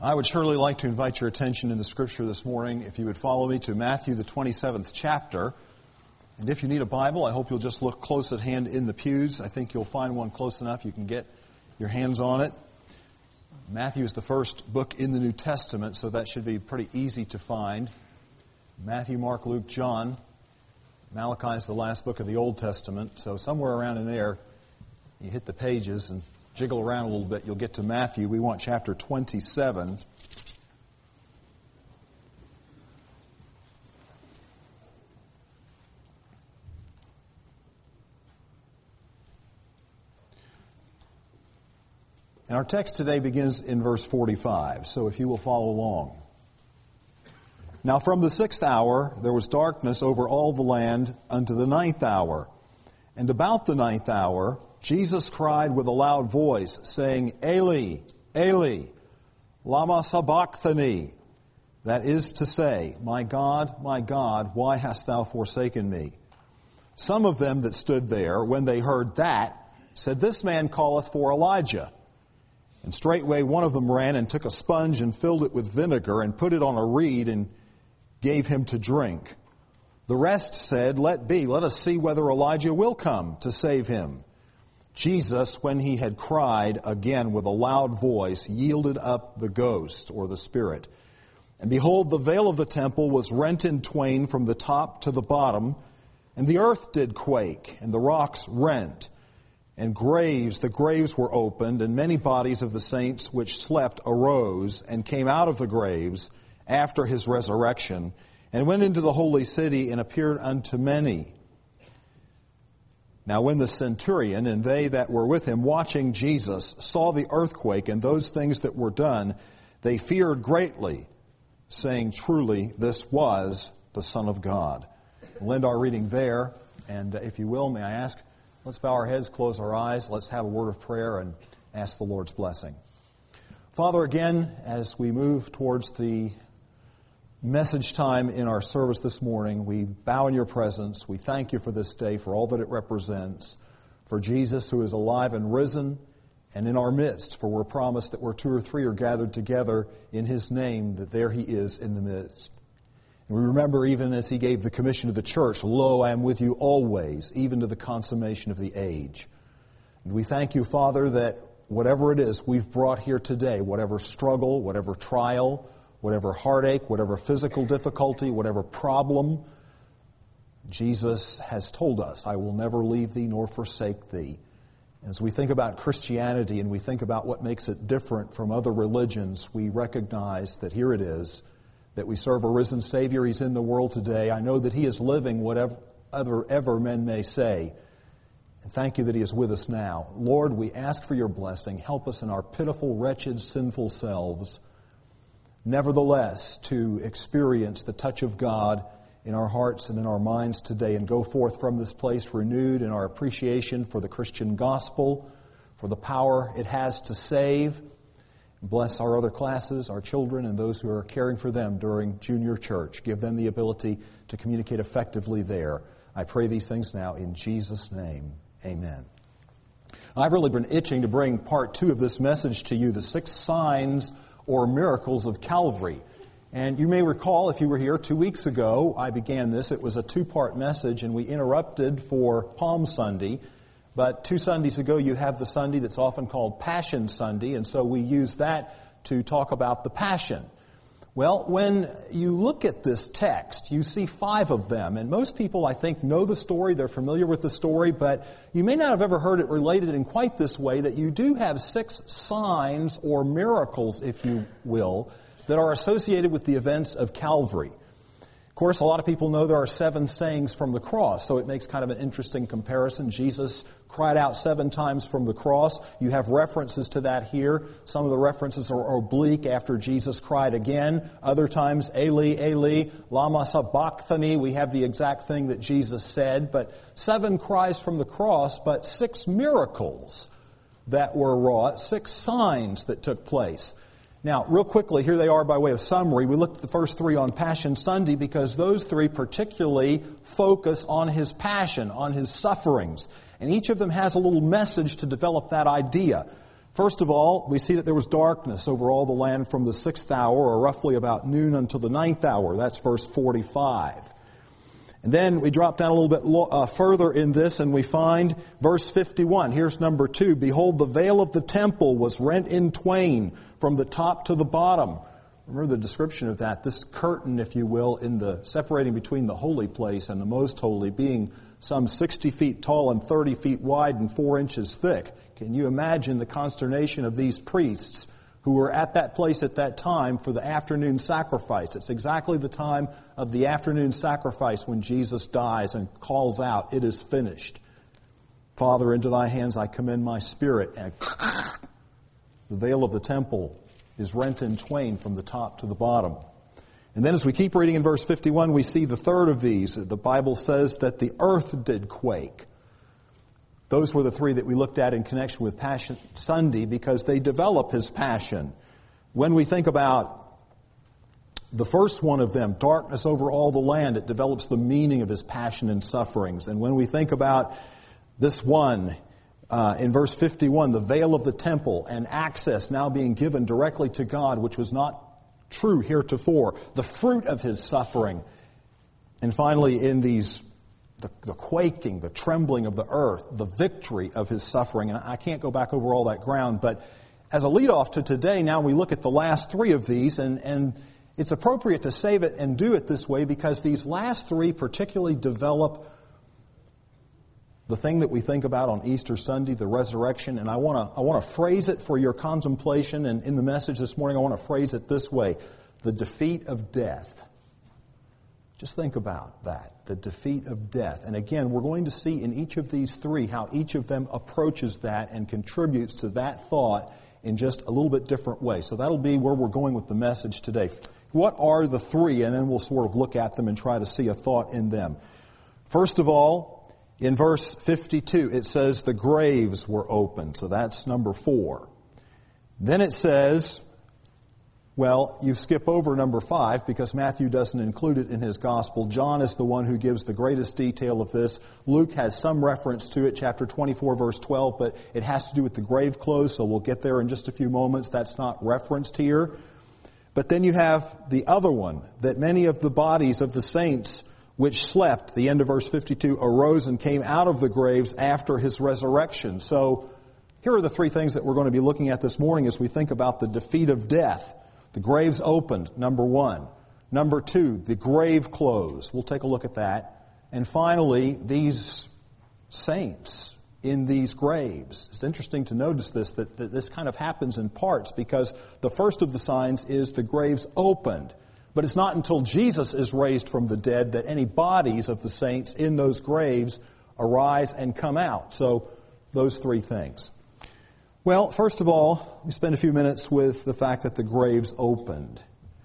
I would surely like to invite your attention in the Scripture this morning, if you would follow me to Matthew, the 27th chapter. And if you need a Bible, I hope you'll just look close at hand in the pews. I think you'll find one close enough you can get your hands on it. Matthew is the first book in the New Testament, so that should be pretty easy to find. Matthew, Mark, Luke, John. Malachi is the last book of the Old Testament, so somewhere around in there, you hit the pages and jiggle around a little bit, you'll get to Matthew. We want chapter 27. And our text today begins in verse 45, so if you will follow along. Now from the 6th hour there was darkness over all the land unto the 9th hour. And about the 9th hour Jesus cried with a loud voice, saying, Eli, Eli, lama sabachthani. That is to say, my God, why hast thou forsaken me? Some of them that stood there, when they heard that, said, This man calleth for Elijah. And straightway one of them ran and took a sponge and filled it with vinegar and put it on a reed and gave him to drink. The rest said, Let be, let us see whether Elijah will come to save him. Jesus, when he had cried again with a loud voice, yielded up the ghost, or the spirit. And behold, the veil of the temple was rent in twain from the top to the bottom, and the earth did quake, and the rocks rent, and the graves were opened, and many bodies of the saints which slept arose, and came out of the graves after his resurrection, and went into the holy city, and appeared unto many. Now when the centurion and they that were with him watching Jesus saw the earthquake and those things that were done, they feared greatly, saying, Truly, this was the Son of God. We'll end our reading there, and if you will, may I ask, let's bow our heads, close our eyes, let's have a word of prayer and ask the Lord's blessing. Father, again, as we move towards the message time in our service this morning, we bow in your presence. We thank you for this day, for all that it represents, for Jesus who is alive and risen and in our midst, for we're promised that where two or three are gathered together in his name, that there he is in the midst. And we remember even as he gave the commission to the church, Lo, I am with you always, even to the consummation of the age. And we thank you, Father, that whatever it is we've brought here today, whatever struggle, whatever trial, whatever heartache, whatever physical difficulty, whatever problem, Jesus has told us, I will never leave thee nor forsake thee. As we think about Christianity and we think about what makes it different from other religions, we recognize that here it is, that we serve a risen Savior. He's in the world today. I know that he is living whatever men may say. And thank you that he is with us now. Lord, we ask for your blessing. Help us in our pitiful, wretched, sinful selves, nevertheless, to experience the touch of God in our hearts and in our minds today and go forth from this place renewed in our appreciation for the Christian gospel, for the power it has to save. Bless our other classes, our children, and those who are caring for them during junior church. Give them the ability to communicate effectively there. I pray these things now in Jesus' name. Amen. I've really been itching to bring part 2 of this message to you, the 6 signs or miracles of Calvary. And you may recall, if you were here 2 weeks ago, I began this. It was a 2-part message, and we interrupted for Palm Sunday. But 2 Sundays ago, you have the Sunday that's often called Passion Sunday, and so we use that to talk about the Passion. Well, when you look at this text, you see 5 of them, and most people, I think, know the story, they're familiar with the story, but you may not have ever heard it related in quite this way, that you do have 6 signs or miracles, if you will, that are associated with the events of Calvary. Of course, a lot of people know there are 7 sayings from the cross, so it makes kind of an interesting comparison. Jesus cried out 7 times from the cross. You have references to that here. Some of the references are oblique after Jesus cried again. Other times, Eli, Eli, lama sabachthani. We have the exact thing that Jesus said. But 7 cries from the cross, but 6 miracles that were wrought, 6 signs that took place. Now, real quickly, here they are by way of summary. We looked at the first 3 on Passion Sunday because those 3 particularly focus on his passion, on his sufferings. And each of them has a little message to develop that idea. First of all, we see that there was darkness over all the land from the 6th hour, or roughly about noon, until the 9th hour. That's verse 45. And then we drop down a little bit further in this, and we find verse 51. Here's number 2. Behold, the veil of the temple was rent in twain from the top to the bottom. Remember the description of that. This curtain, if you will, in the separating between the holy place and the most holy, being some 60 feet tall and 30 feet wide and 4 inches thick. Can you imagine the consternation of these priests who were at that place at that time for the afternoon sacrifice? It's exactly the time of the afternoon sacrifice when Jesus dies and calls out, "It is finished. Father, into thy hands I commend my spirit." And the veil of the temple is rent in twain from the top to the bottom. And then as we keep reading in verse 51, we see the third of these. The Bible says that the earth did quake. Those were the three that we looked at in connection with Passion Sunday because they develop his passion. When we think about the first one of them, darkness over all the land, it develops the meaning of his passion and sufferings. And when we think about this one, in verse 51, the veil of the temple and access now being given directly to God, which was not true heretofore, the fruit of his suffering. And finally, in these the quaking, the trembling of the earth, the victory of his suffering. And I can't go back over all that ground, but as a lead-off to today, now we look at the last three of these, and it's appropriate to save it and do it this way because these last three particularly develop the thing that we think about on Easter Sunday, the resurrection. And I want to phrase it for your contemplation, and in the message this morning I want to phrase it this way: the defeat of death. Just think about that, the defeat of death. And again, we're going to see in each of these three how each of them approaches that and contributes to that thought in just a little bit different way. So that'll be where we're going with the message today. What are the three? And then we'll sort of look at them and try to see a thought in them. First of all, in verse 52, it says the graves were opened. So that's number 4. Then it says, well, you skip over number 5 because Matthew doesn't include it in his gospel. John is the one who gives the greatest detail of this. Luke has some reference to it, chapter 24, verse 12, but it has to do with the grave clothes, so we'll get there in just a few moments. That's not referenced here. But then you have the other one, that many of the bodies of the saints which slept, the end of verse 52, arose and came out of the graves after his resurrection. So here are the three things that we're going to be looking at this morning as we think about the defeat of death. The graves opened, number 1. Number 2, the grave clothes. We'll take a look at that. And finally, these saints in these graves. It's interesting to notice this, that this kind of happens in parts because the first of the signs is the graves opened. But it's not until Jesus is raised from the dead that any bodies of the saints in those graves arise and come out. So those three things. Well, first of all, we spend a few minutes with the fact that the graves opened.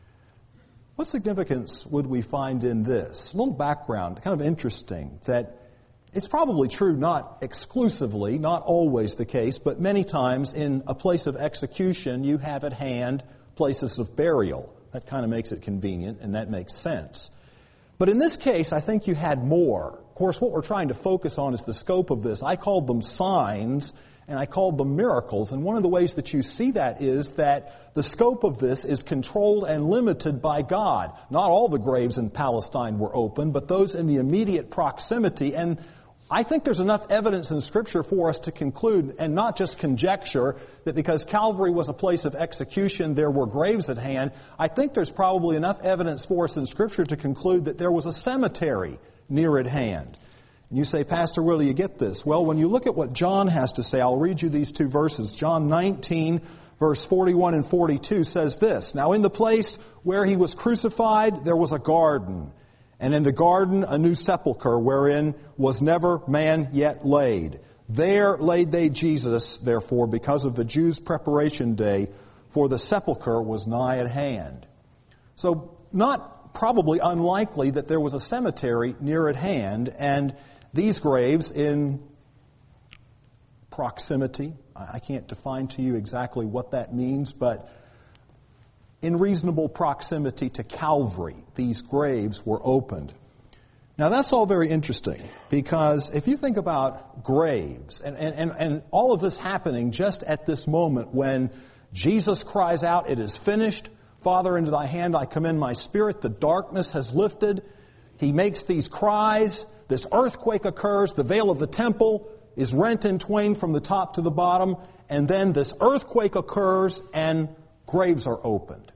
What significance would we find in this? A little background, kind of interesting, that it's probably true not exclusively, not always the case, but many times in a place of execution you have at hand places of burial. That kind of makes it convenient, and that makes sense. But in this case, I think you had more. Of course, what we're trying to focus on is the scope of this. I called them signs, and I called them miracles. And one of the ways that you see that is that the scope of this is controlled and limited by God. Not all the graves in Palestine were open, but those in the immediate proximity. And I think there's enough evidence in Scripture for us to conclude, and not just conjecture, that because Calvary was a place of execution, there were graves at hand. I think there's probably enough evidence for us in Scripture to conclude that there was a cemetery near at hand. And you say, Pastor, where do you get this? Well, when you look at what John has to say, I'll read you these two verses. John 19, verse 41 and 42 says this: Now in the place where he was crucified, there was a garden, and in the garden a new sepulchre, wherein was never man yet laid. There laid they Jesus, therefore, because of the Jews' preparation day, for the sepulchre was nigh at hand. So, not probably unlikely that there was a cemetery near at hand, and these graves in proximity, I can't define to you exactly what that means, but in reasonable proximity to Calvary, these graves were opened. Now that's all very interesting, because if you think about graves, and all of this happening just at this moment when Jesus cries out, "It is finished. Father, into thy hand I commend my spirit." The darkness has lifted. He makes these cries. This earthquake occurs. The veil of the temple is rent in twain from the top to the bottom. And then this earthquake occurs and graves are opened.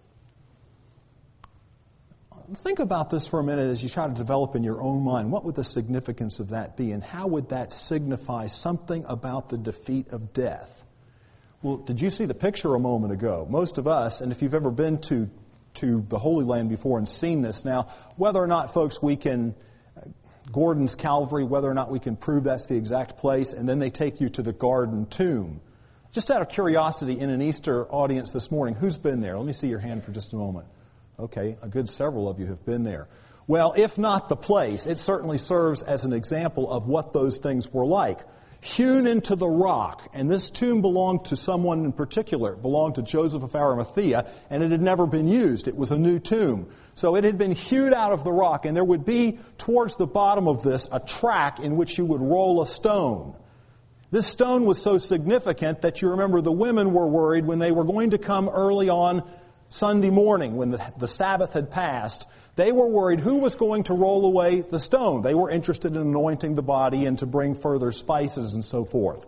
Think about this for a minute as you try to develop in your own mind. What would the significance of that be? And how would that signify something about the defeat of death? Well, did you see the picture a moment ago? Most of us, and if you've ever been to the Holy Land before and seen this now, whether or not, folks, we can, Gordon's Calvary, whether or not we can prove that's the exact place, and then they take you to the Garden Tomb. Just out of curiosity, in an Easter audience this morning, who's been there? Let me see your hand for just a moment. Okay, a good several of you have been there. Well, if not the place, it certainly serves as an example of what those things were like. Hewn into the rock, and this tomb belonged to someone in particular. It belonged to Joseph of Arimathea, and it had never been used. It was a new tomb. So it had been hewed out of the rock, and there would be, towards the bottom of this, a track in which you would roll a stone. This stone was so significant that you remember the women were worried when they were going to come early on Sunday morning, when the Sabbath had passed. They were worried who was going to roll away the stone. They were interested in anointing the body and to bring further spices and so forth.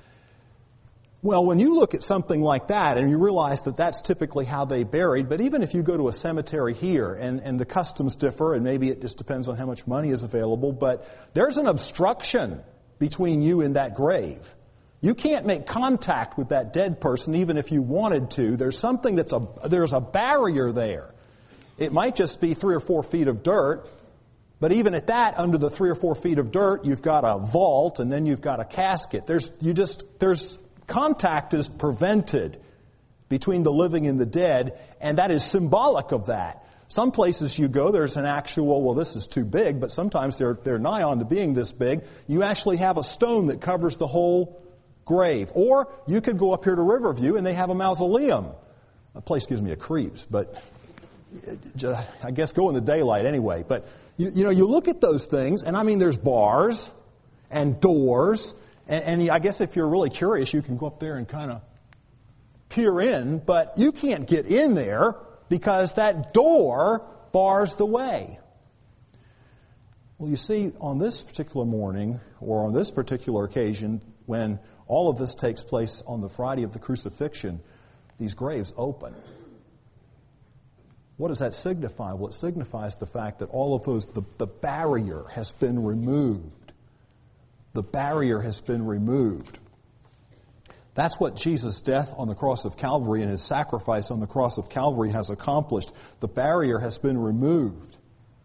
Well, when you look at something like that and you realize that that's typically how they buried, but even if you go to a cemetery here and the customs differ, and maybe it just depends on how much money is available, but there's an obstruction between you and that grave. You can't make contact with that dead person even if you wanted to. There's something there's a barrier there. It might just be 3 or 4 feet of dirt, but even at that, under the 3 or 4 feet of dirt, you've got a vault and then you've got a casket. There's contact is prevented between the living and the dead, and that is symbolic of that. Some places you go, there's an actual, well, this is too big, but sometimes they're nigh on to being this big. You actually have a stone that covers the whole grave. Or you could go up here to Riverview and they have a mausoleum. The place gives me a creeps, but I guess go in the daylight anyway. But you look at those things, and I mean, there's bars and doors, and I guess if you're really curious, you can go up there and kind of peer in, but you can't get in there because that door bars the way. Well, you see, on this particular morning, or on this particular occasion, when all of this takes place on the Friday of the crucifixion, these graves open. What does that signify? Well, it signifies the fact that all of those, the barrier has been removed. The barrier has been removed. That's what Jesus' death on the cross of Calvary and His sacrifice on the cross of Calvary has accomplished. The barrier has been removed.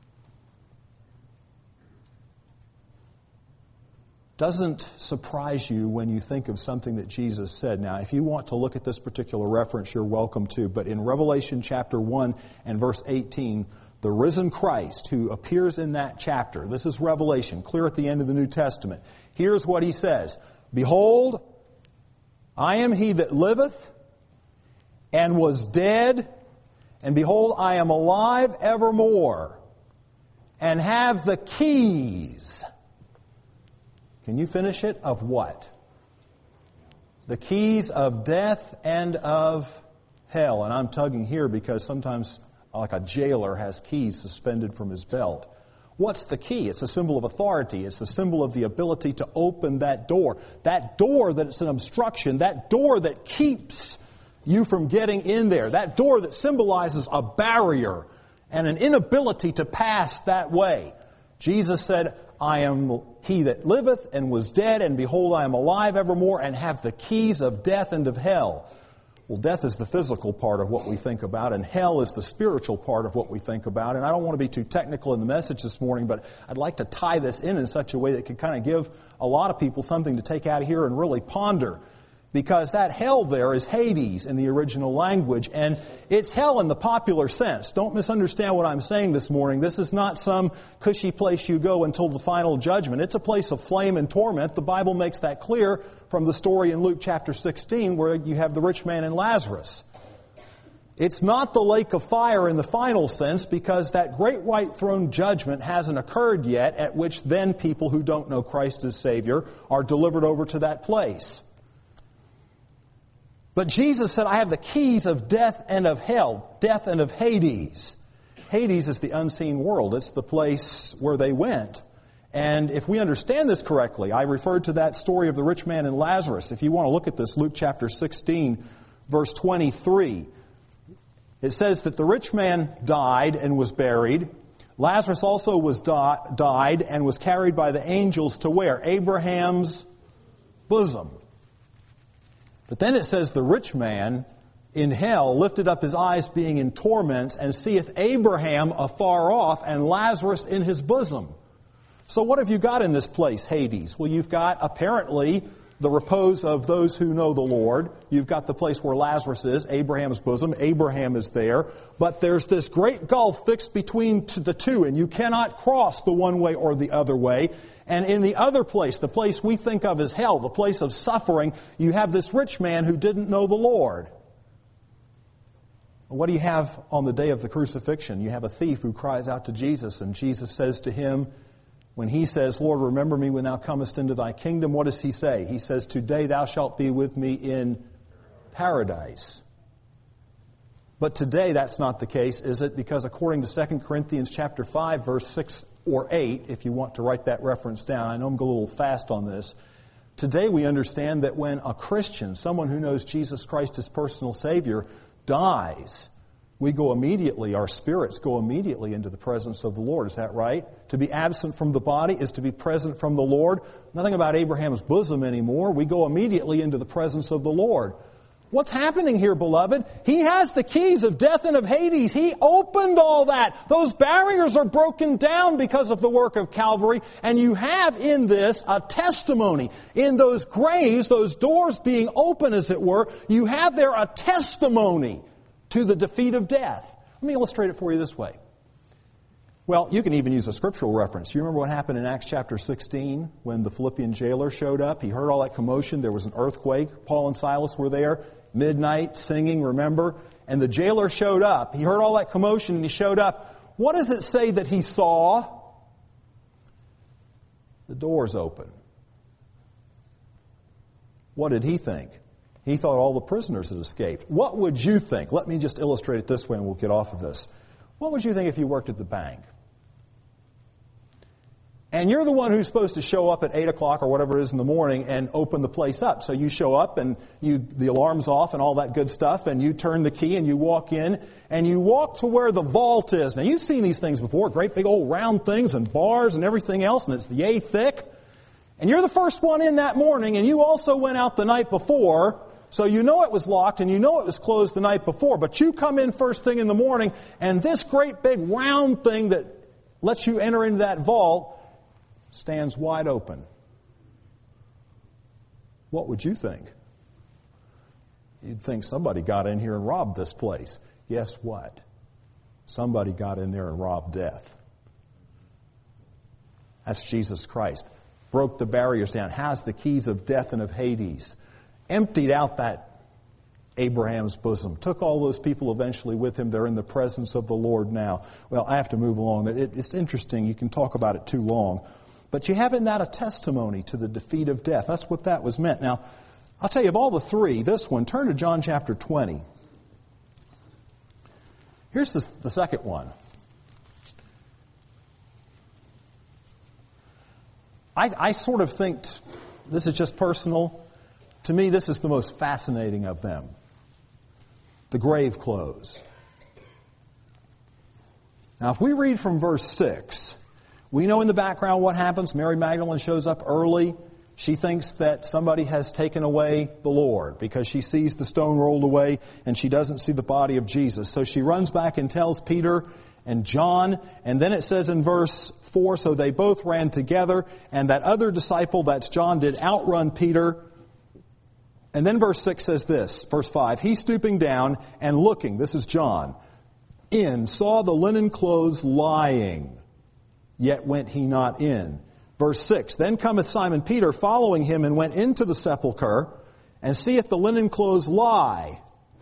Doesn't surprise you when you think of something that Jesus said. Now, if you want to look at this particular reference, you're welcome to. But in Revelation chapter 1 and verse 18, the risen Christ who appears in that chapter, this is Revelation, clear at the end of the New Testament. Here's what He says. Behold, I am He that liveth and was dead, and behold, I am alive evermore, and have the keys. Can you finish it? Of what? The keys of death and of hell. And I'm tugging here because sometimes, like a jailer has keys suspended from his belt. What's the key? It's a symbol of authority. It's the symbol of the ability to open that door. That door that it's an obstruction. That door that keeps you from getting in there. That door that symbolizes a barrier and an inability to pass that way. Jesus said, I am He that liveth and was dead, and behold, I am alive evermore, and have the keys of death and of hell. Well, death is the physical part of what we think about, and hell is the spiritual part of what we think about. And I don't want to be too technical in the message this morning, but I'd like to tie this in such a way that could kind of give a lot of people something to take out of here and really ponder. Because that hell there is Hades in the original language, and it's hell in the popular sense. Don't misunderstand what I'm saying this morning. This is not some cushy place you go until the final judgment. It's a place of flame and torment. The Bible makes that clear from the story in Luke chapter 16 where you have the rich man and Lazarus. It's not the lake of fire in the final sense, because that great white throne judgment hasn't occurred yet, at which then people who don't know Christ as Savior are delivered over to that place. But Jesus said, I have the keys of death and of hell, death and of Hades. Hades is the unseen world. It's the place where they went. And if we understand this correctly, I referred to that story of the rich man and Lazarus. If you want to look at this, Luke chapter 16, verse 23. It says that the rich man died and was buried. Lazarus also died and was carried by the angels to where? Abraham's bosom. But then it says the rich man in hell lifted up his eyes being in torments and seeth Abraham afar off and Lazarus in his bosom. So what have you got in this place, Hades? Well, you've got apparently the repose of those who know the Lord. You've got the place where Lazarus is, Abraham's bosom. Abraham is there. But there's this great gulf fixed between the two, and you cannot cross the one way or the other way. And in the other place, the place we think of as hell, the place of suffering, you have this rich man who didn't know the Lord. What do you have on the day of the crucifixion? You have a thief who cries out to Jesus, and Jesus says to him, when he says, Lord, remember me when thou comest into thy kingdom, what does he say? He says, today thou shalt be with me in paradise. But today that's not the case, is it? Because according to 2 Corinthians chapter 5, verse 6 or 8, if you want to write that reference down, I know I'm going a little fast on this. Today we understand that when a Christian, someone who knows Jesus Christ as personal Savior, dies, we go immediately, our spirits go immediately into the presence of the Lord. Is that right? To be absent from the body is to be present from the Lord. Nothing about Abraham's bosom anymore. We go immediately into the presence of the Lord. What's happening here, beloved? He has the keys of death and of Hades. He opened all that. Those barriers are broken down because of the work of Calvary. And you have in this a testimony. In those graves, those doors being open, as it were, you have there a testimony to the defeat of death. Let me illustrate it for you this way. Well, you can even use a scriptural reference. You remember what happened in Acts chapter 16 when the Philippian jailer showed up? He heard all that commotion. There was an earthquake. Paul and Silas were there, midnight, singing, remember? And the jailer showed up. He heard all that commotion and he showed up. What does it say that he saw? The doors open. What did he think? He thought all the prisoners had escaped. What would you think? Let me just illustrate it this way and we'll get off of this. What would you think if you worked at the bank? And you're the one who's supposed to show up at 8 o'clock or whatever it is in the morning and open the place up. So you show up and the alarm's off and all that good stuff, and you turn the key and you walk in and you walk to where the vault is. Now you've seen these things before, great big old round things and bars and everything else, and it's yay thick. And you're the first one in that morning, and you also went out the night before. So you know it was locked and you know it was closed the night before, but you come in first thing in the morning and this great big round thing that lets you enter into that vault stands wide open. What would you think? You'd think somebody got in here and robbed this place. Guess what? Somebody got in there and robbed death. That's Jesus Christ. Broke the barriers down, has the keys of death and of Hades. Emptied out that Abraham's bosom. Took all those people eventually with him. They're in the presence of the Lord now. Well, I have to move along. It's interesting. You can talk about it too long. But you have in that a testimony to the defeat of death. That's what that was meant. Now, I'll tell you, of all the three, this one, turn to John chapter 20. Here's the second one. I sort of think, this is just personal, to me this is the most fascinating of them. The grave clothes. Now if we read from verse 6, we know in the background what happens. Mary Magdalene shows up early. She thinks that somebody has taken away the Lord because she sees the stone rolled away and she doesn't see the body of Jesus. So she runs back and tells Peter and John. And then it says in verse 4, so they both ran together, and that other disciple, that's John, did outrun Peter. And then verse 6 says this, verse 5, he stooping down and looking, this is John, saw the linen clothes lying, yet went he not in. Verse 6, then cometh Simon Peter following him and went into the sepulchre, and seeth the linen clothes lie,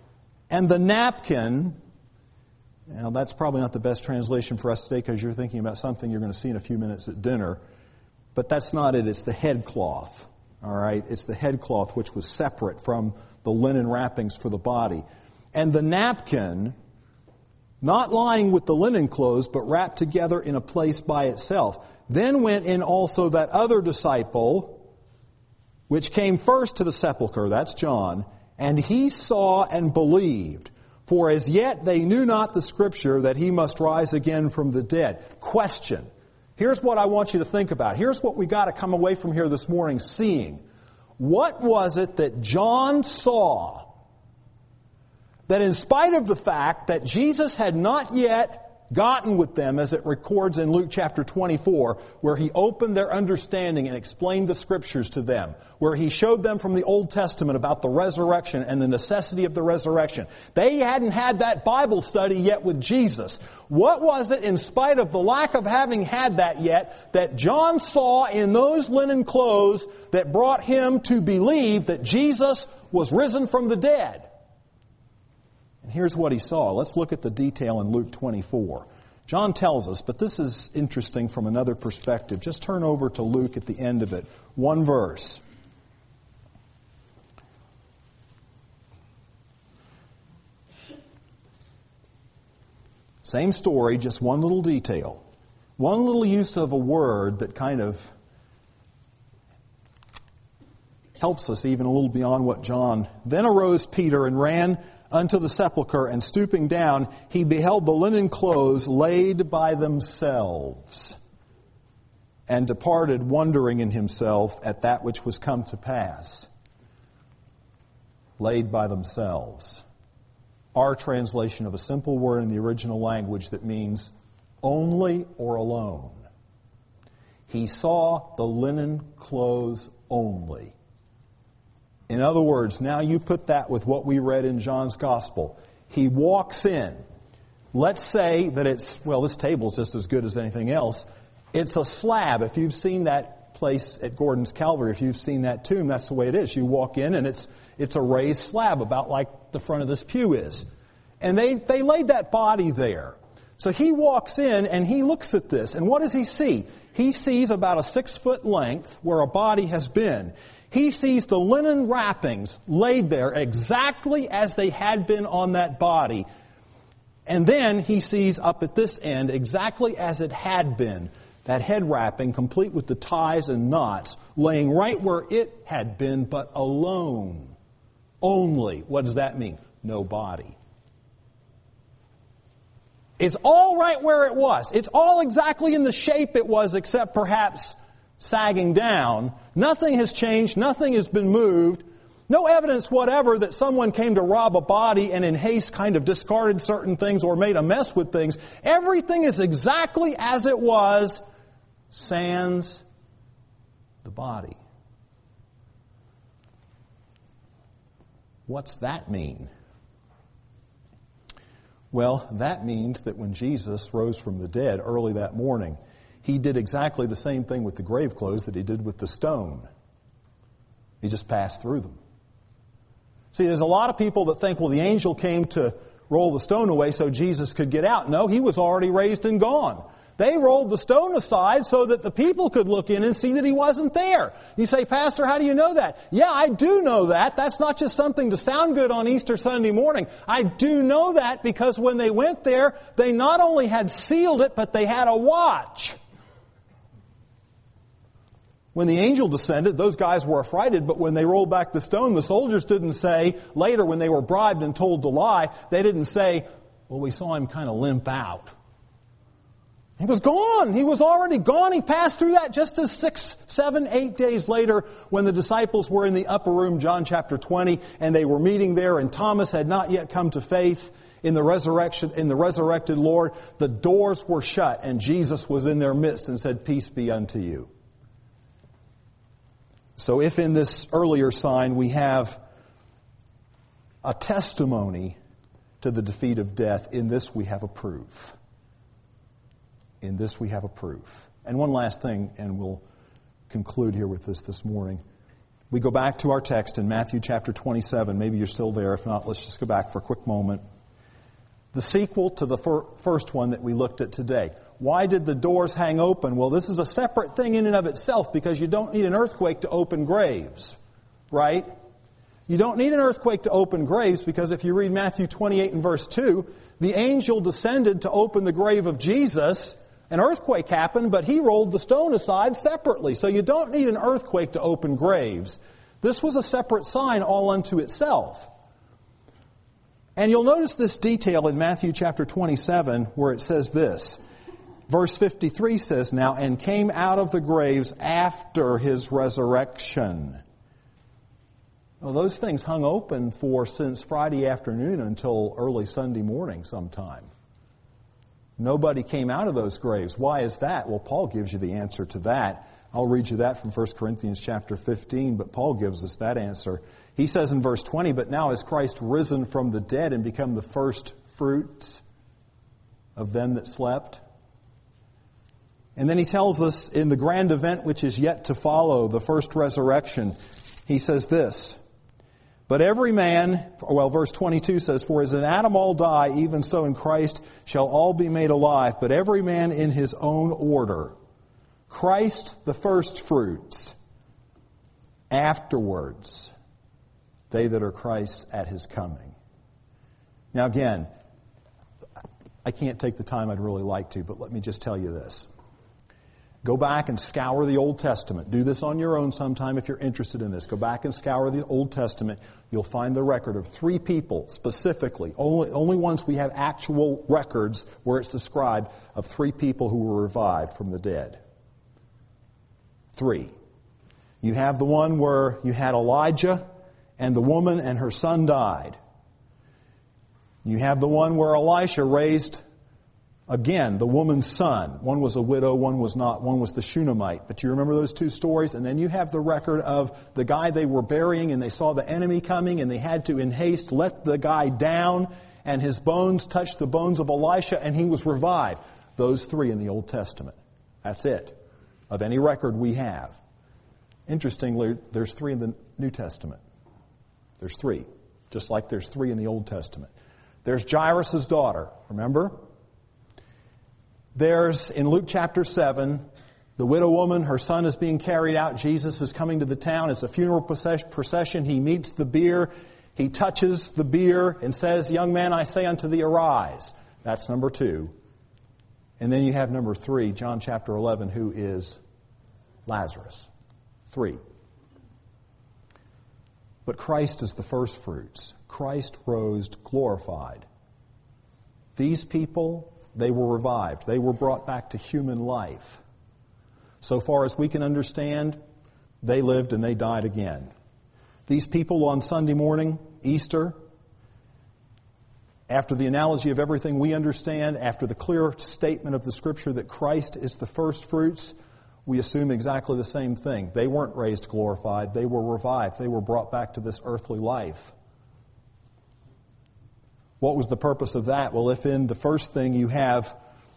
And the napkin, now that's probably not the best translation for us today because you're thinking about something you're going to see in a few minutes at dinner. But that's not it. It's the headcloth. All right? It's the headcloth which was separate from the linen wrappings for the body. And the napkin, not lying with the linen clothes, but wrapped together in a place by itself. Then went in also that other disciple, which came first to the sepulchre, that's John, and he saw and believed. For as yet they knew not the Scripture that he must rise again from the dead. Question. Here's what I want you to think about. Here's what we got to come away from here this morning seeing. What was it that John saw that in spite of the fact that Jesus had not yet gotten with them, as it records in Luke chapter 24, where he opened their understanding and explained the Scriptures to them, where he showed them from the Old Testament about the resurrection and the necessity of the resurrection. They hadn't had that Bible study yet with Jesus. What was it, in spite of the lack of having had that yet, that John saw in those linen clothes that brought him to believe that Jesus was risen from the dead? And here's what he saw. Let's look at the detail in Luke 24. John tells us, but this is interesting from another perspective. Just turn over to Luke at the end of it. One verse. Same story, just one little detail. One little use of a word that kind of helps us even a little beyond what John. Then arose Peter and ran unto the sepulchre, and stooping down, he beheld the linen clothes laid by themselves, and departed, wondering in himself at that which was come to pass. Laid by themselves. Our translation of a simple word in the original language that means only or alone. He saw the linen clothes only. In other words, now you put that with what we read in John's Gospel. He walks in. Let's say that it's, well, this table's just as good as anything else. It's a slab. If you've seen that place at Gordon's Calvary, if you've seen that tomb, that's the way it is. You walk in and it's a raised slab about like the front of this pew is. And they laid that body there. So he walks in and he looks at this. And what does he see? He sees about a 6-foot length where a body has been. He sees the linen wrappings laid there exactly as they had been on that body. And then he sees up at this end exactly as it had been. That head wrapping, complete with the ties and knots, laying right where it had been, but alone. Only. What does that mean? No body. It's all right where it was. It's all exactly in the shape it was, except perhaps sagging down. Nothing has changed. Nothing has been moved. No evidence whatever that someone came to rob a body and in haste kind of discarded certain things or made a mess with things. Everything is exactly as it was, sans the body. What's that mean? Well, that means that when Jesus rose from the dead early that morning, he did exactly the same thing with the grave clothes that he did with the stone. He just passed through them. See, there's a lot of people that think, well, the angel came to roll the stone away so Jesus could get out. No, he was already raised and gone. They rolled the stone aside so that the people could look in and see that he wasn't there. You say, Pastor, how do you know that? Yeah, I do know that. That's not just something to sound good on Easter Sunday morning. I do know that because when they went there, they not only had sealed it, but they had a watch. When the angel descended, those guys were affrighted, but when they rolled back the stone, the soldiers didn't say, later when they were bribed and told to lie, they didn't say, well, we saw him kind of limp out. He was gone. He was already gone. He passed through that just as 6, 7, 8 days later when the disciples were in the upper room, John chapter 20, and they were meeting there, and Thomas had not yet come to faith in the resurrection, in the resurrected Lord. The doors were shut, and Jesus was in their midst and said, peace be unto you. So if in this earlier sign we have a testimony to the defeat of death, in this we have a proof. In this we have a proof. And one last thing, and we'll conclude here with this morning. We go back to our text in Matthew chapter 27. Maybe you're still there. If not, let's just go back for a quick moment. The sequel to the first one that we looked at today. Why did the doors hang open? Well, this is a separate thing in and of itself because you don't need an earthquake to open graves, right? You don't need an earthquake to open graves because if you read Matthew 28 and verse 2, the angel descended to open the grave of Jesus. An earthquake happened, but he rolled the stone aside separately. So you don't need an earthquake to open graves. This was a separate sign all unto itself. And you'll notice this detail in Matthew chapter 27 where it says this. Verse 53 says, "Now, and came out of the graves after his resurrection." Well, those things hung open since Friday afternoon until early Sunday morning sometime. Nobody came out of those graves. Why is that? Well, Paul gives you the answer to that. I'll read you that from 1 Corinthians chapter 15, but Paul gives us that answer. He says in verse 20, "But now is Christ risen from the dead and become the first fruits of them that slept?" And then he tells us in the grand event which is yet to follow, the first resurrection, he says this, "But every man," verse 22 says, "For as in Adam all die, even so in Christ shall all be made alive, but every man in his own order. Christ the first fruits, afterwards they that are Christ's at his coming." Now again, I can't take the time I'd really like to, but let me just tell you this. Go back and scour the Old Testament. Do this on your own sometime if you're interested in this. Go back and scour the Old Testament. You'll find the record of 3 people specifically. Only ones we have actual records where it's described of 3 people who were revived from the dead. 3. You have the one where you had Elijah and the woman and her son died. You have the one where Elisha raised again, the woman's son. One was a widow, one was not. One was the Shunammite. But you remember those 2 stories? And then you have the record of the guy they were burying and they saw the enemy coming and they had to in haste let the guy down and his bones touched the bones of Elisha and he was revived. Those 3 in the Old Testament. That's it. Of any record we have. Interestingly, there's 3 in the New Testament. There's 3. Just like there's 3 in the Old Testament. There's Jairus' daughter. Remember? There's, in Luke chapter 7, the widow woman, her son is being carried out. Jesus is coming to the town. It's a funeral procession. He meets the bier. He touches the bier and says, "Young man, I say unto thee, arise." That's number 2. And then you have number 3, John chapter 11, who is Lazarus. 3. But Christ is the first fruits. Christ rose glorified. These people, they were revived. They were brought back to human life. So far as we can understand, they lived and they died again. These people on Sunday morning, Easter, after the analogy of everything we understand, after the clear statement of the Scripture that Christ is the first fruits, we assume exactly the same thing. They weren't raised glorified. They were revived. They were brought back to this earthly life. What was the purpose of that? Well, if in the first thing you have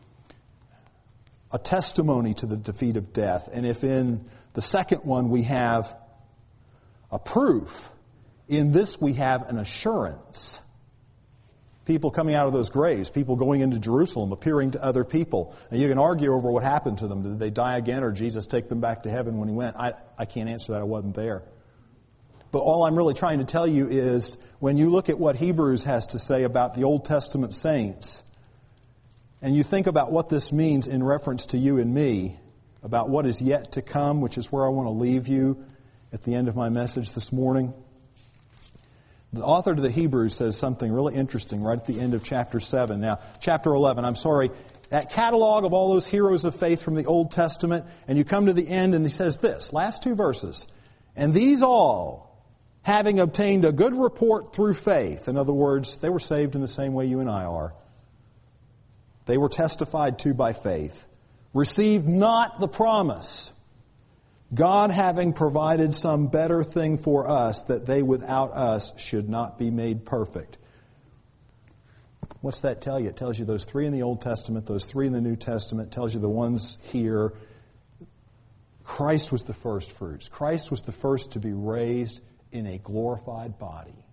a testimony to the defeat of death, and if in the second one we have a proof, in this we have an assurance. People coming out of those graves, people going into Jerusalem, appearing to other people. And you can argue over what happened to them. Did they die again or Jesus take them back to heaven when he went? I can't answer that. I wasn't there. But all I'm really trying to tell you is when you look at what Hebrews has to say about the Old Testament saints, and you think about what this means in reference to you and me, about what is yet to come, which is where I want to leave you at the end of my message this morning. The author to the Hebrews says something really interesting right at the end of chapter 7. Now, chapter 11, that catalog of all those heroes of faith from the Old Testament, and you come to the end and he says this, last 2 verses, "And these all, having obtained a good report through faith," in other words, they were saved in the same way you and I are. They were testified to by faith, "received not the promise, God having provided some better thing for us, that they without us should not be made perfect." What's that tell you? It tells you those 3 in the Old Testament, those 3 in the New Testament, tells you the ones here. Christ was the first fruits. Christ was the first to be raised in a glorified body.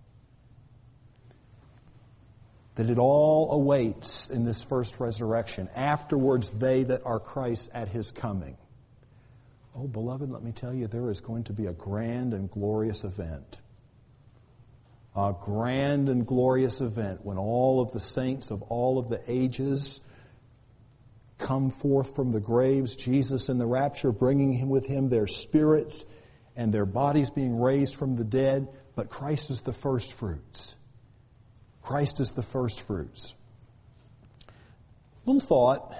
That it all awaits in this first resurrection. Afterwards, they that are Christ's at His coming. Oh, beloved, let me tell you, there is going to be a grand and glorious event. A grand and glorious event when all of the saints of all of the ages come forth from the graves, Jesus in the rapture, bringing him with him their spirits and their bodies being raised from the dead. But Christ is the first fruits. Christ is the first fruits. Little thought,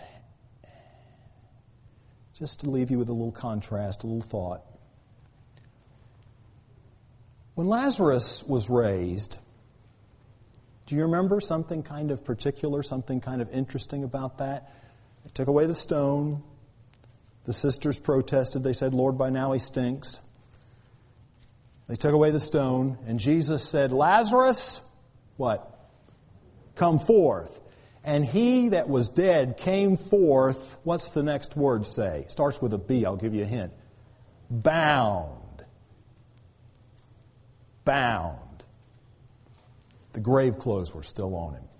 just to leave you with a little contrast, a little thought. When Lazarus was raised, do you remember something kind of particular, something kind of interesting about that? They took away the stone. The sisters protested. They said, Lord, by now he stinks. They took away the stone, and Jesus said, Lazarus, what? Come forth. And he that was dead came forth. What's the next word say? Starts with a B. I'll give you a hint. Bound. Bound. The grave clothes were still on him.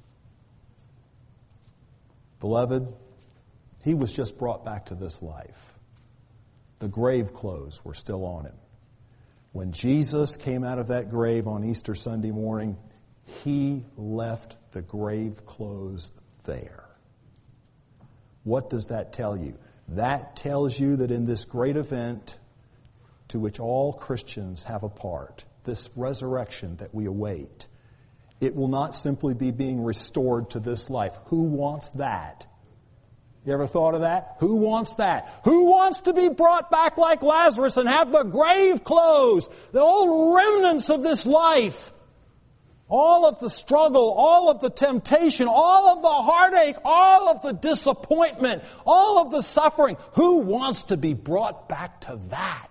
Beloved, he was just brought back to this life. The grave clothes were still on him. When Jesus came out of that grave on Easter Sunday morning, he left the grave clothes there. What does that tell you? That tells you that in this great event to which all Christians have a part, this resurrection that we await, it will not simply be being restored to this life. Who wants that? You ever thought of that? Who wants that? Who wants to be brought back like Lazarus and have the grave clothes, the old remnants of this life? All of the struggle, all of the temptation, all of the heartache, all of the disappointment, all of the suffering. Who wants to be brought back to that?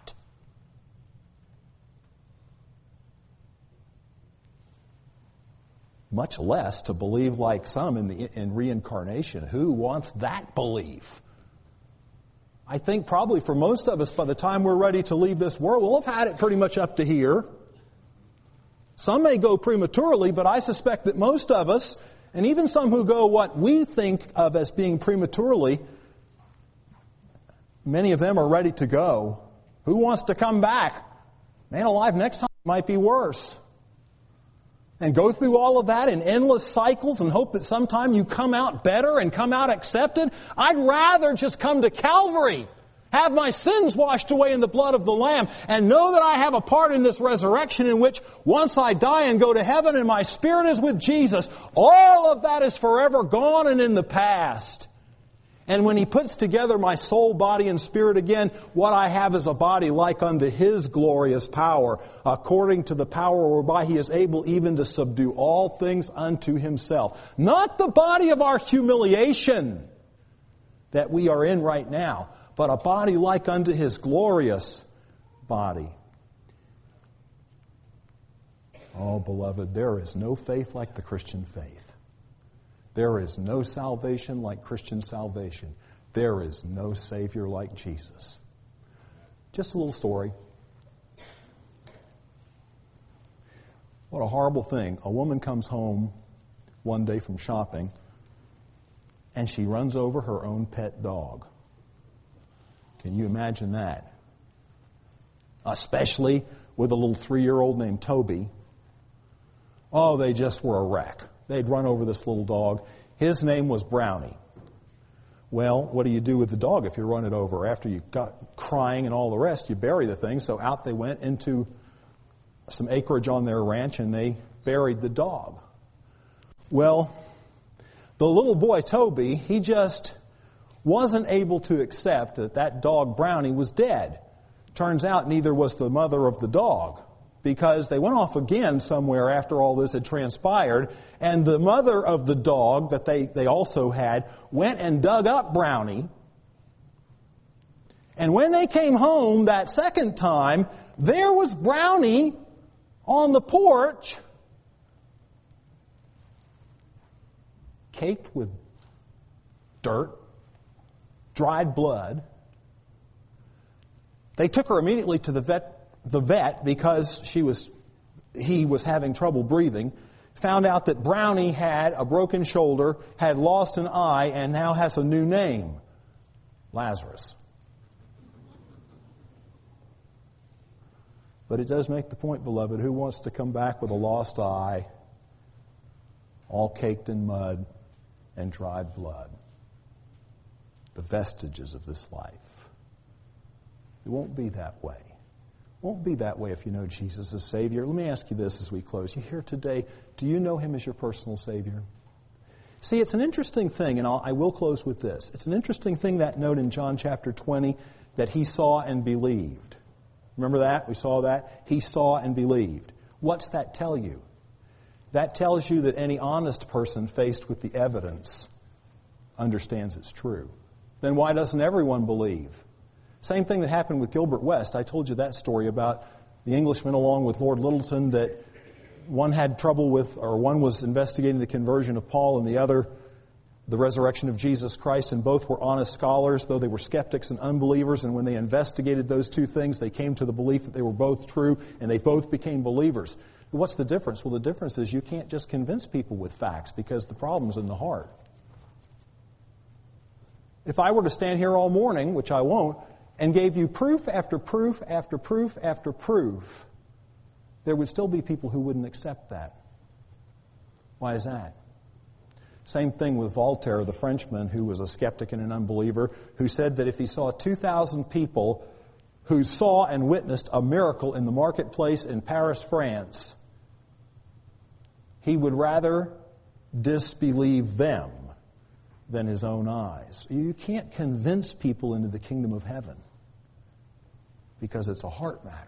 Much less to believe like some in reincarnation. Who wants that belief? I think probably for most of us, by the time we're ready to leave this world, we'll have had it pretty much up to here. Some may go prematurely, but I suspect that most of us, and even some who go what we think of as being prematurely, many of them are ready to go. Who wants to come back? Man alive, next time it might be worse. And go through all of that in endless cycles and hope that sometime you come out better and come out accepted. I'd rather just come to Calvary, have my sins washed away in the blood of the Lamb, and know that I have a part in this resurrection in which once I die and go to heaven and my spirit is with Jesus, all of that is forever gone and in the past. And when He puts together my soul, body, and spirit again, what I have is a body like unto His glorious power, according to the power whereby He is able even to subdue all things unto Himself. Not the body of our humiliation that we are in right now, but a body like unto His glorious body. Oh, beloved, there is no faith like the Christian faith. There is no salvation like Christian salvation. There is no Savior like Jesus. Just a little story. What a horrible thing. A woman comes home one day from shopping and she runs over her own pet dog. Can you imagine that? Especially with a little 3-year-old named Toby. Oh, they just were a wreck. They'd run over this little dog. His name was Brownie. Well, what do you do with the dog if you run it over? After you got crying and all the rest, you bury the thing. So out they went into some acreage on their ranch and they buried the dog. Well, the little boy Toby, he just wasn't able to accept that that dog Brownie was dead. Turns out neither was the mother of the dog, because they went off again somewhere after all this had transpired, and the mother of the dog that they also had went and dug up Brownie. And when they came home that second time, there was Brownie on the porch, caked with dirt, dried blood, They took her immediately to the vet because he was having trouble breathing. Found out that Brownie had a broken shoulder, had lost an eye, and now has a new name, Lazarus. But it does make the point, beloved, who wants to come back with a lost eye, all caked in mud and dried blood? The vestiges of this life. It won't be that way. It won't be that way if you know Jesus as Savior. Let me ask you this as we close. You're here today. Do you know Him as your personal Savior? See, it's an interesting thing, and I will close with this. It's an interesting thing, that note in John chapter 20, that he saw and believed. Remember that? We saw that? He saw and believed. What's that tell you? That tells you that any honest person faced with the evidence understands it's true. Then why doesn't everyone believe? Same thing that happened with Gilbert West. I told you that story about the Englishman along with Lord Lyttelton, that one had trouble with, or one was investigating the conversion of Paul and the other the resurrection of Jesus Christ, and both were honest scholars, though they were skeptics and unbelievers, and when they investigated those two things, they came to the belief that they were both true, and they both became believers. What's the difference? Well, the difference is you can't just convince people with facts, because the problem's in the heart. If I were to stand here all morning, which I won't, and gave you proof after proof after proof after proof, there would still be people who wouldn't accept that. Why is that? Same thing with Voltaire, the Frenchman, who was a skeptic and an unbeliever, who said that if he saw 2,000 people who saw and witnessed a miracle in the marketplace in Paris, France, he would rather disbelieve them than his own eyes. You can't convince people into the kingdom of heaven because it's a heart matter.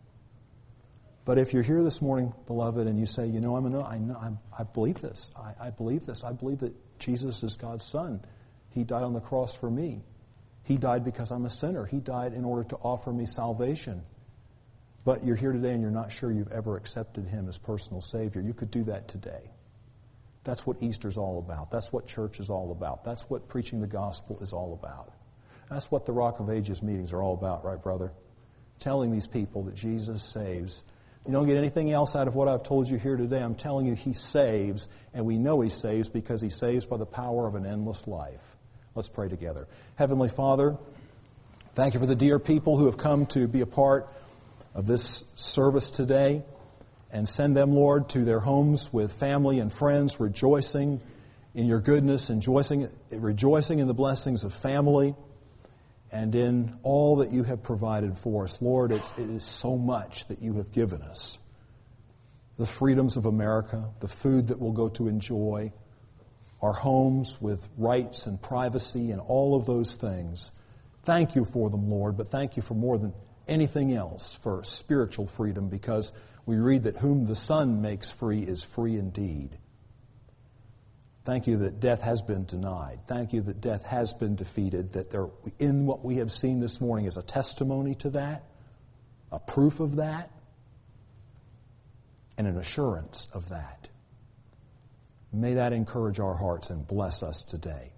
But if you're here this morning, beloved, and you say, you know, I believe this. I believe this. I believe that Jesus is God's Son. He died on the cross for me. He died because I'm a sinner. He died in order to offer me salvation. But you're here today and you're not sure you've ever accepted Him as personal Savior. You could do that today. That's what Easter's all about. That's what church is all about. That's what preaching the gospel is all about. That's what the Rock of Ages meetings are all about, right, brother? Telling these people that Jesus saves. You don't get anything else out of what I've told you here today. I'm telling you, He saves, and we know He saves because He saves by the power of an endless life. Let's pray together. Heavenly Father, thank You for the dear people who have come to be a part of this service today, and send them, Lord, to their homes with family and friends, rejoicing in Your goodness, and rejoicing in the blessings of family, and in all that You have provided for us. Lord, it is so much that You have given us. The freedoms of America, the food that we'll go to enjoy, our homes with rights and privacy and all of those things. Thank You for them, Lord, but thank You for more than anything else, for spiritual freedom, because we read that whom the Son makes free is free indeed. Thank You that death has been denied. Thank You that death has been defeated, that there, in what we have seen this morning is a testimony to that, a proof of that, and an assurance of that. May that encourage our hearts and bless us today.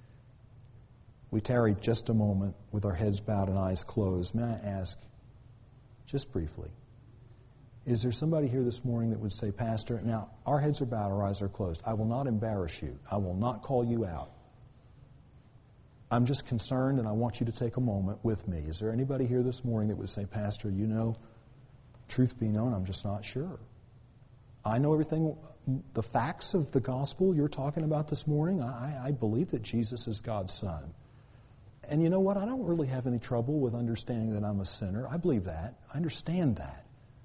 We tarry just a moment with our heads bowed and eyes closed. May I ask, just briefly, is there somebody here this morning that would say, Pastor, now our heads are bowed, our eyes are closed. I will not embarrass you. I will not call you out. I'm just concerned, and I want you to take a moment with me. Is there anybody here this morning that would say, Pastor, you know, truth be known, I'm just not sure. I know everything, the facts of the gospel you're talking about this morning. I believe that Jesus is God's Son. And you know what? I don't really have any trouble with understanding that I'm a sinner. I believe that. I understand that.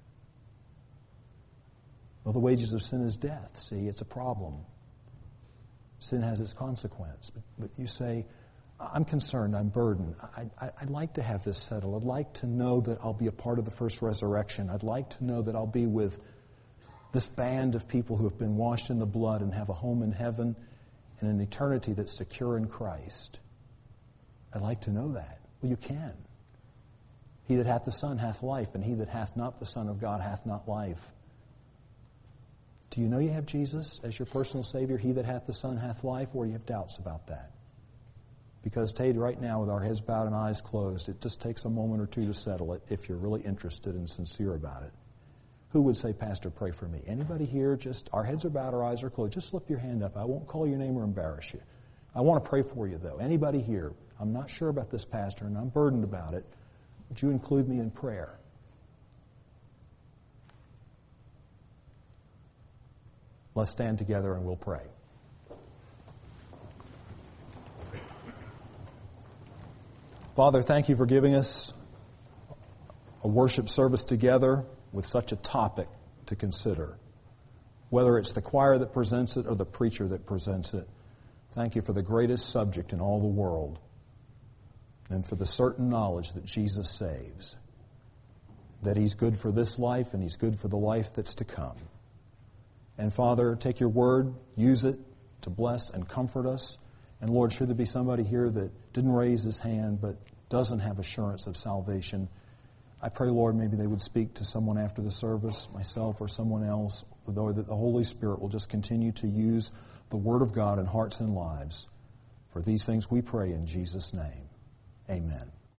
Well, the wages of sin is death. See, it's a problem. Sin has its consequence. But you say, I'm concerned, I'm burdened. I'd like to have this settled. I'd like to know that I'll be a part of the first resurrection. I'd like to know that I'll be with this band of people who have been washed in the blood and have a home in heaven and an eternity that's secure in Christ. I'd like to know that. Well, you can. He that hath the Son hath life, and he that hath not the Son of God hath not life. Do you know you have Jesus as your personal Savior? He that hath the Son hath life, or you have doubts about that? Because, Tate, right now, with our heads bowed and eyes closed, it just takes a moment or two to settle it if you're really interested and sincere about it. Who would say, Pastor, pray for me? Anybody here? Just, our heads are bowed, our eyes are closed. Just slip your hand up. I won't call your name or embarrass you. I want to pray for you, though. Anybody here? I'm not sure about this, Pastor, and I'm burdened about it. Would you include me in prayer? Let's stand together and we'll pray. Father, thank you for giving us a worship service together with such a topic to consider. Whether it's the choir that presents it or the preacher that presents it, thank you for the greatest subject in all the world and for the certain knowledge that Jesus saves, that He's good for this life and He's good for the life that's to come. And Father, take your word, use it to bless and comfort us. And Lord, should there be somebody here that didn't raise his hand but doesn't have assurance of salvation, I pray, Lord, maybe they would speak to someone after the service, myself or someone else, or that the Holy Spirit will just continue to use the Word of God in hearts and lives. For these things we pray in Jesus' name. Amen.